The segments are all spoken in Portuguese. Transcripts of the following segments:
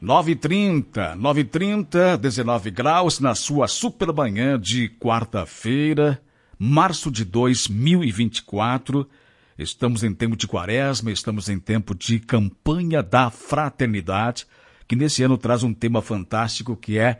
9h30, 19 graus, na sua super manhã de quarta-feira, março de 2024. Estamos em tempo de quaresma, estamos em tempo de campanha da fraternidade, que nesse ano traz um tema fantástico que é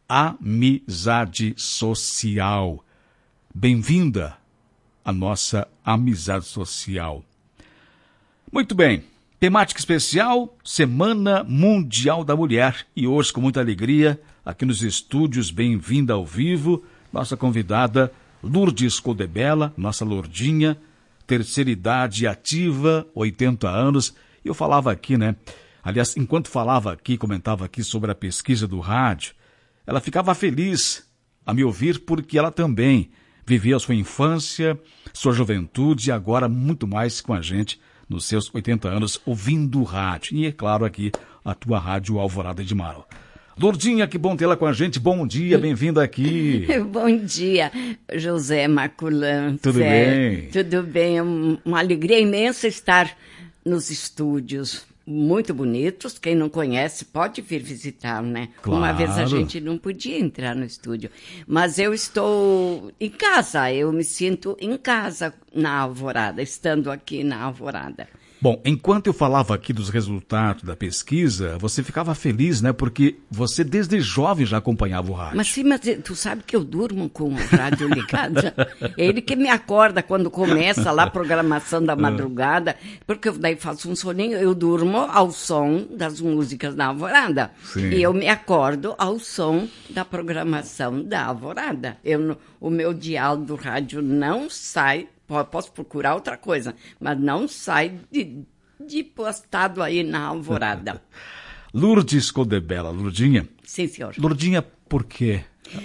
amizade social. Bem-vinda à nossa amizade social. Muito bem. Temática especial, Semana Mundial da Mulher. E hoje, com muita alegria, aqui nos estúdios, bem-vinda ao vivo, nossa convidada Lourdes Codebella, nossa Lourdinha, terceira idade ativa, 80 anos. E eu falava aqui, né? Aliás, enquanto falava aqui, comentava aqui sobre a pesquisa do rádio, ela ficava feliz a me ouvir porque ela também vivia a sua infância, sua juventude e agora muito mais com a gente nos seus 80 anos, ouvindo rádio. E, é claro, aqui, a tua Rádio Alvorada de Maro. Lourdinha, que bom tê-la com a gente. Bom dia, bem-vinda aqui. Bom dia, José Maculan. Tudo bem? Tudo bem. É uma alegria imensa estar nos estúdios. Muito bonitos. Quem não conhece pode vir visitar, né? Claro. Uma vez a gente não podia entrar no estúdio. Mas eu estou em casa, eu me sinto em casa na Alvorada, estando aqui na Alvorada. Bom, enquanto eu falava aqui dos resultados da pesquisa, você ficava feliz, né? Porque você desde jovem já acompanhava o rádio. Mas sim, mas tu sabe que eu durmo com o rádio ligado. É ele que me acorda quando começa lá a programação da madrugada, porque eu daí faço um soninho, eu durmo ao som das músicas da Alvorada. Sim. E eu me acordo ao som da programação da Alvorada. O meu dial do rádio não sai. Posso procurar outra coisa, mas não sai de postado aí na Alvorada. Lourdes Codebella, Lourdinha. Sim, senhor. Lourdinha, por quê?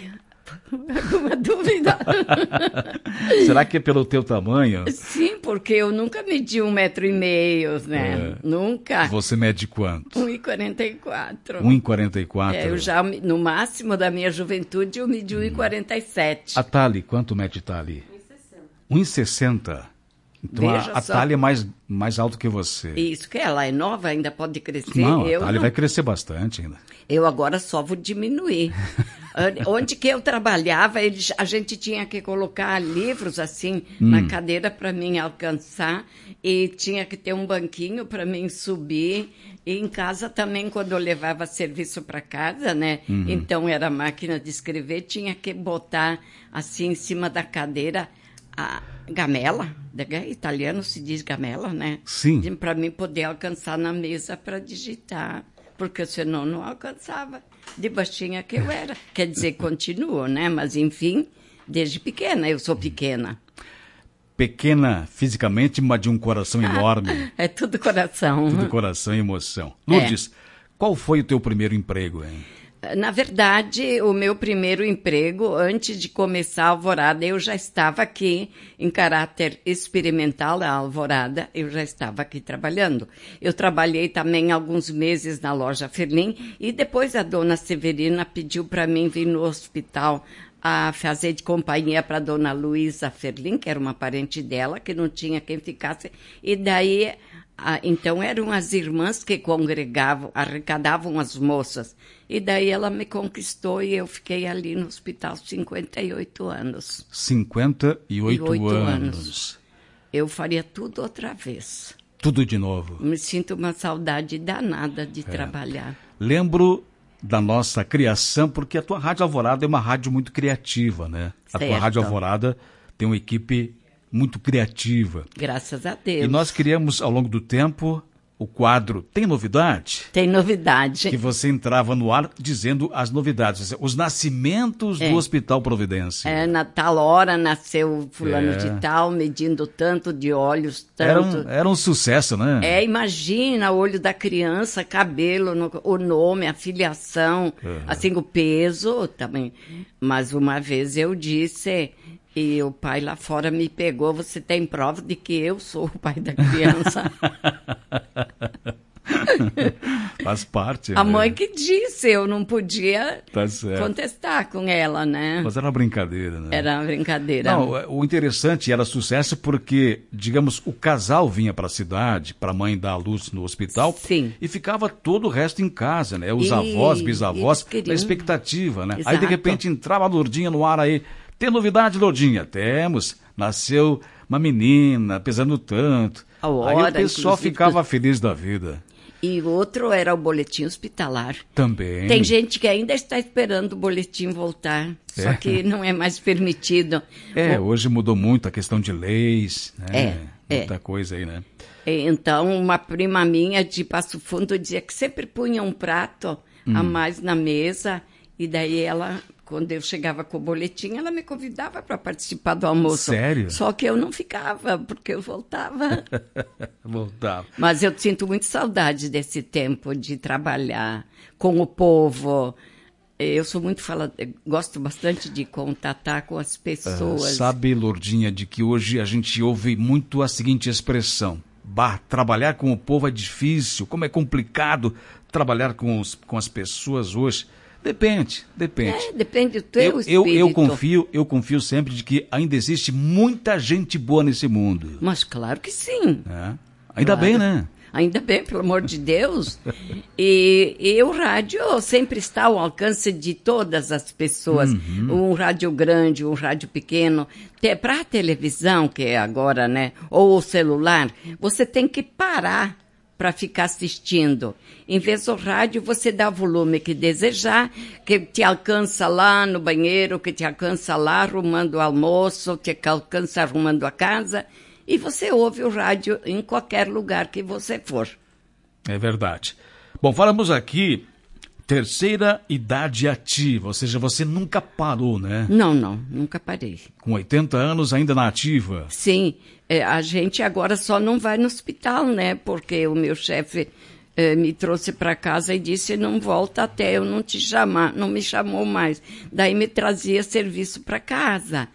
Alguma dúvida? Será que é pelo teu tamanho? Sim, porque eu nunca medi 1,5 m, né? Nunca. Você mede quanto? 1,44. 1,44? Eu já, no máximo da minha juventude, eu medi 1,47. A Thali, quanto mede Thali? 1,60. Então a só. Thali é mais alto que você. Isso, que ela é nova, ainda pode crescer. Não, a Thali vai crescer bastante ainda. Eu agora só vou diminuir. Onde que eu trabalhava, a gente tinha que colocar livros assim na cadeira para mim alcançar e tinha que ter um banquinho para mim subir. E em casa também, quando eu levava serviço para casa, né? Então era máquina de escrever, tinha que botar assim em cima da cadeira a gamela, italiano se diz gamela, né? Sim. Para mim poder alcançar na mesa para digitar, porque senão não alcançava. De baixinha que eu era. Quer dizer, continuo, né? Mas enfim, desde pequena, eu sou pequena. Pequena fisicamente, mas de um coração enorme. É tudo coração. Tudo coração e emoção. Lourdes, qual foi o teu primeiro emprego, hein? Na verdade, o meu primeiro emprego, antes de começar a Alvorada, eu já estava aqui em caráter experimental da Alvorada, eu já estava aqui trabalhando. Eu trabalhei também alguns meses na loja Ferlim e depois a dona Severina pediu para mim vir no hospital a fazer de companhia para a dona Luísa Ferlim, que era uma parente dela, que não tinha quem ficasse, e daí... então eram as irmãs que congregavam, arrecadavam as moças. E daí ela me conquistou e eu fiquei ali no hospital 58 anos. 58 anos. Eu faria tudo outra vez. Tudo de novo. Me sinto uma saudade danada de trabalhar. Lembro da nossa criação, porque a tua Rádio Alvorada é uma rádio muito criativa, né? Certo. A tua Rádio Alvorada tem uma equipe muito criativa. Graças a Deus. E nós criamos, ao longo do tempo, o quadro Tem Novidade? Tem novidade. Que você entrava no ar dizendo as novidades, os nascimentos do Hospital Providência. Na tal hora nasceu fulano de tal, medindo tanto de olhos, tanto... Era um sucesso, né? Imagina o olho da criança, cabelo, o nome, a filiação, assim, o peso também. Mas uma vez eu disse... E o pai lá fora me pegou, você tem prova de que eu sou o pai da criança? Faz parte. A mãe que disse, eu não podia Tá certo. contestar com ela, né? Mas era uma brincadeira, né? Era uma brincadeira. Não, o interessante era sucesso porque, digamos, o casal vinha para a cidade, para a mãe dar a luz no hospital, Sim. e ficava todo o resto em casa, né? Os E avós, eles bisavós, queriam. na expectativa, né? Aí, Exato. de repente, entrava a Lourdinha no ar aí. Tem novidade, Lourdinha? Temos. Nasceu uma menina, pesando tanto. A Aí hora, o pessoal inclusive, ficava feliz da vida. E outro era o boletim hospitalar. Também. Tem gente que ainda está esperando o boletim voltar, só que não é mais permitido. Hoje mudou muito a questão de leis, né? Muita é. coisa aí, né? Então, uma prima minha de Passo Fundo dizia que sempre punha um prato a mais na mesa, e daí ela, quando eu chegava com o boletim, ela me convidava para participar do almoço. Sério? Só que eu não ficava, porque eu voltava. Voltava. Mas eu sinto muito saudade desse tempo de trabalhar com o povo. Eu sou muito gosto bastante de contatar com as pessoas. Sabe, Lourdinha, de que hoje a gente ouve muito a seguinte expressão: trabalhar com o povo é difícil, como é complicado trabalhar com as pessoas hoje. Depende. Depende do teu espírito. Eu confio sempre de que ainda existe muita gente boa nesse mundo. Mas claro que sim. Ainda bem, né? Ainda bem, pelo amor de Deus. E o rádio sempre está ao alcance de todas as pessoas. Um rádio grande, um rádio pequeno. Para a televisão, que é agora, né? Ou o celular, você tem que parar para ficar assistindo. Em vez do rádio, você dá o volume que desejar, que te alcança lá no banheiro, que te alcança lá arrumando o almoço, te alcança arrumando a casa, e você ouve o rádio em qualquer lugar que você for. É verdade. Bom, falamos aqui terceira idade ativa, ou seja, você nunca parou, né? Não, nunca parei. Com 80 anos ainda na ativa. Sim, a gente agora só não vai no hospital, né? Porque o meu chefe me trouxe para casa e disse, não volta até eu não te chamar, não me chamou mais. Daí me trazia serviço para casa.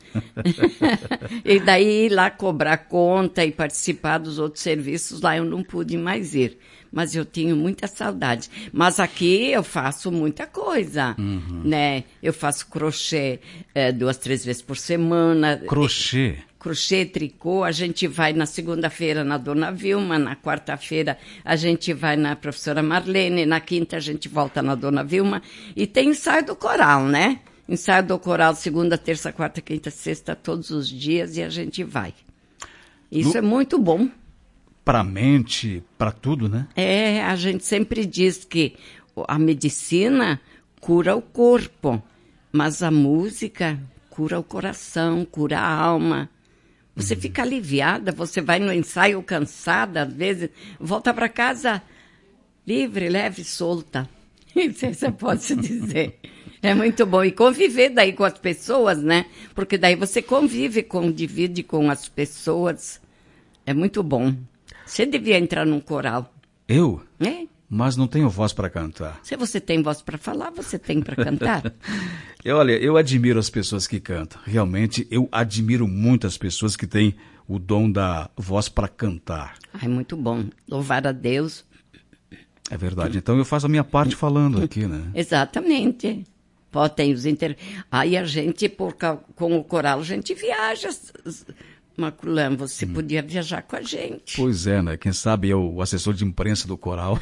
E daí ir lá cobrar conta e participar dos outros serviços, lá eu não pude mais ir. Mas eu tenho muita saudade. Mas aqui eu faço muita coisa, né? Eu faço crochê 2, 3 vezes por semana. Crochê? Crochê, tricô. A gente vai na segunda-feira na Dona Vilma, na quarta-feira a gente vai na professora Marlene, na quinta a gente volta na Dona Vilma. E tem ensaio do coral, né? Ensaio do coral segunda, terça, quarta, quinta, sexta, todos os dias, e a gente vai. Isso é muito bom. Para a mente, para tudo, né? A gente sempre diz que a medicina cura o corpo, mas a música cura o coração, cura a alma. Você fica aliviada, você vai no ensaio cansada, às vezes, volta para casa livre, leve, solta. Isso você pode se dizer. É muito bom. E conviver daí com as pessoas, né? Porque daí você divide com as pessoas. É muito bom. Você devia entrar num coral. Eu? Mas não tenho voz para cantar. Se você tem voz para falar, você tem para cantar. Olha, eu admiro as pessoas que cantam. Realmente, eu admiro muito as pessoas que têm o dom da voz para cantar. É muito bom. Louvar a Deus. É verdade. Então eu faço a minha parte falando aqui, né? Exatamente. Tem os Aí a gente, com o coral, a gente viaja. Maculã, você podia viajar com a gente. Pois é, né? Quem sabe eu, o assessor de imprensa do coral.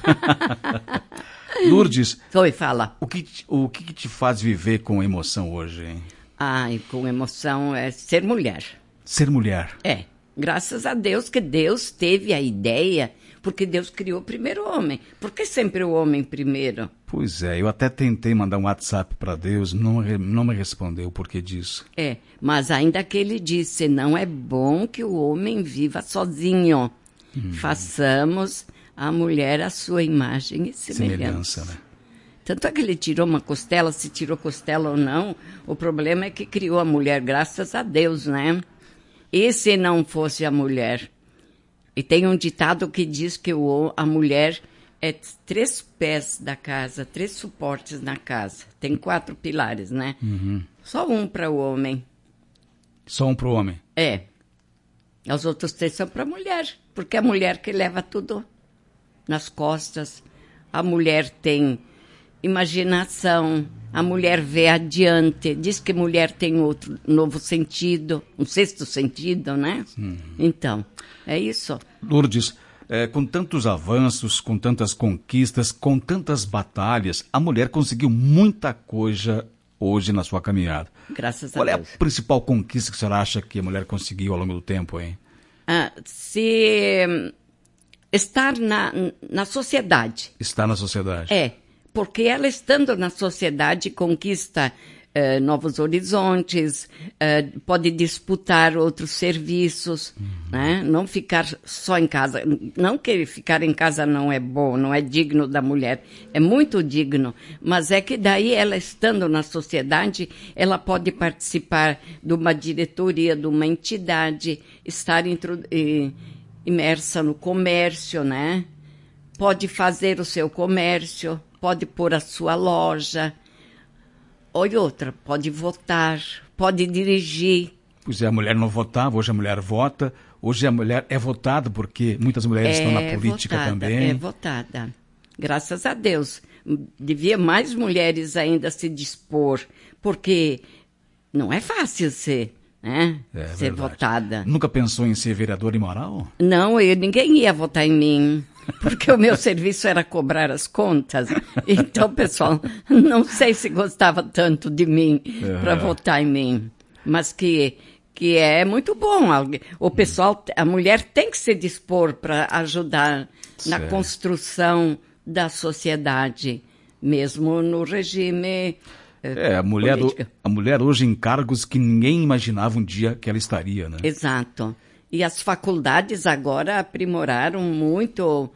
Lourdes. Oi, fala. O que te faz viver com emoção hoje, hein? Com emoção é ser mulher. Ser mulher? Graças a Deus que Deus teve a ideia, porque Deus criou primeiro o homem. Por que sempre o homem primeiro? Pois é, eu até tentei mandar um WhatsApp para Deus, não me respondeu o porquê disso. Mas ainda que ele disse, não é bom que o homem viva sozinho. Façamos a mulher a sua imagem e semelhança. Né? Tanto é que ele tirou uma costela, se tirou costela ou não, o problema é que criou a mulher, graças a Deus, né? E se não fosse a mulher? E tem um ditado que diz que a mulher é 3 pés da casa, 3 suportes na casa. Tem 4 pilares, né? Só um para o homem. Só um para o homem? Os outros 3 são para a mulher, porque é a mulher que leva tudo nas costas. a mulher tem imaginação, a mulher vê adiante, diz que mulher tem outro novo sentido, um sexto sentido, né? Então, é isso. Lourdes, com tantos avanços, com tantas conquistas, com tantas batalhas, a mulher conseguiu muita coisa hoje na sua caminhada. Graças a Qual Deus. é a principal conquista que a senhora acha que a mulher conseguiu ao longo do tempo, hein? Se estar na sociedade. Estar na sociedade. Porque ela estando na sociedade conquista novos horizontes, pode disputar outros serviços, né? Não ficar só em casa. Não que ficar em casa não é bom, não é digno da mulher, é muito digno, mas é que daí ela estando na sociedade, ela pode participar de uma diretoria, de uma entidade, estar imersa no comércio, né? Pode fazer o seu comércio, pode pôr a sua loja. Ou outra, pode votar, pode dirigir. Pois é, a mulher não votava, hoje a mulher vota. Hoje a mulher é votada, porque muitas mulheres estão na política também. É votada. Graças a Deus. Devia mais mulheres ainda se dispor, porque não é fácil ser verdade. Votada. Nunca pensou em ser vereadora em Marau? Não, ninguém ia votar em mim. Porque o meu serviço era cobrar as contas. Então, pessoal, não sei se gostava tanto de mim para votar em mim. Mas que é muito bom. O pessoal, a mulher tem que se dispor para ajudar na construção da sociedade, mesmo no regime a mulher hoje em cargos que ninguém imaginava um dia que ela estaria, né? Exato. E as faculdades agora aprimoraram muito,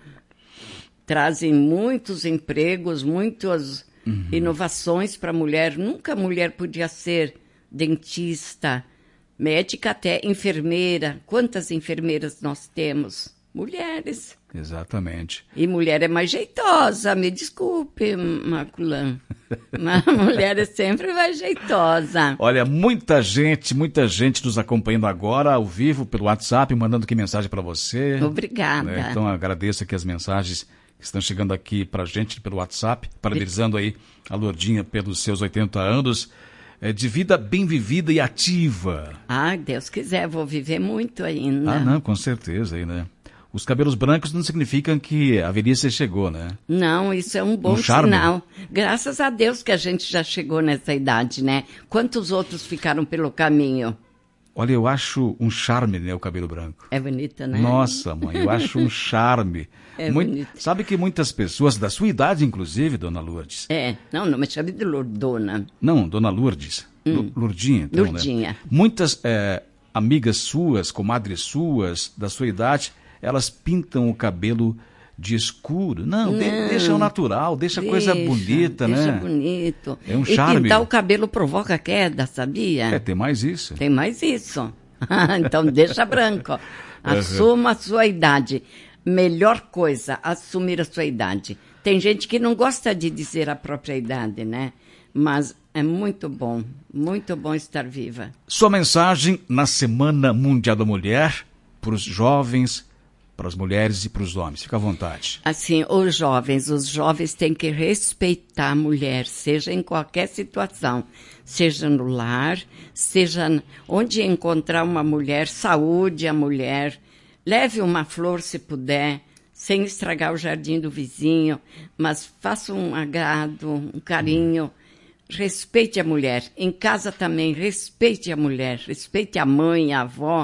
trazem muitos empregos, muitas inovações para a mulher. Nunca a mulher podia ser dentista, médica, até enfermeira. Quantas enfermeiras nós temos? Mulheres. Exatamente. E mulher é mais jeitosa, me desculpe, Maculã. Mas a mulher é sempre mais jeitosa. Olha, muita gente nos acompanhando agora, ao vivo, pelo WhatsApp, mandando aqui mensagem para você. Obrigada. Então, agradeço aqui as mensagens que estão chegando aqui para a gente pelo WhatsApp, parabenizando aí a Lourdinha pelos seus 80 anos de vida bem vivida e ativa. Deus quiser, vou viver muito ainda. Não, com certeza aí, né? Os cabelos brancos não significam que a velhice chegou, né? Não, isso é um bom sinal. Graças a Deus que a gente já chegou nessa idade, né? Quantos outros ficaram pelo caminho? Olha, eu acho um charme, né, o cabelo branco. É bonita, né? Nossa, mãe, eu acho um charme. Bonito. Sabe que muitas pessoas, da sua idade, inclusive, dona Lourdes... Não me chame de Lourdona. Não, dona Lourdes. Lourdinha, então, Lourdinha. Né? Muitas amigas suas, comadres suas, da sua idade... Elas pintam o cabelo de escuro. Não. Deixa o natural, deixa a coisa bonita, né? Deixa bonito. É um charme. E pintar o cabelo provoca queda, sabia? Tem mais isso. Tem mais isso. Então deixa branco. Assuma a sua idade. Melhor coisa, assumir a sua idade. Tem gente que não gosta de dizer a própria idade, né? Mas é muito bom estar viva. Sua mensagem na Semana Mundial da Mulher para os jovens, para as mulheres e para os homens. Fica à vontade. Assim, os jovens têm que respeitar a mulher, seja em qualquer situação, seja no lar, seja onde encontrar uma mulher, saúde a mulher, leve uma flor se puder, sem estragar o jardim do vizinho, mas faça um agrado, um carinho, respeite a mulher. Em casa também, respeite a mulher, respeite a mãe, a avó,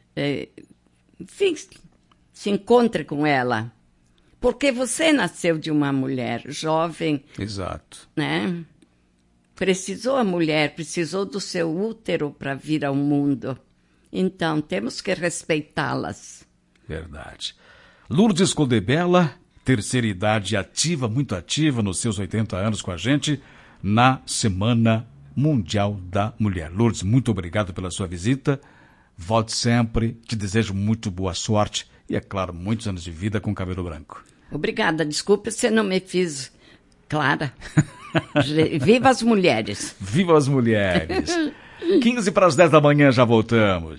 enfim, se encontre com ela. Porque você nasceu de uma mulher jovem. Exato. Né? Precisou do seu útero para vir ao mundo. Então, temos que respeitá-las. Verdade. Lourdes Codebella, terceira idade ativa, muito ativa, nos seus 80 anos com a gente, na Semana Mundial da Mulher. Lourdes, muito obrigado pela sua visita. Volte sempre, te desejo muito boa sorte e, é claro, muitos anos de vida com cabelo branco. Obrigada, desculpe se não me fiz clara. Viva as mulheres! Viva as mulheres! 15 para as 10 da manhã, já voltamos.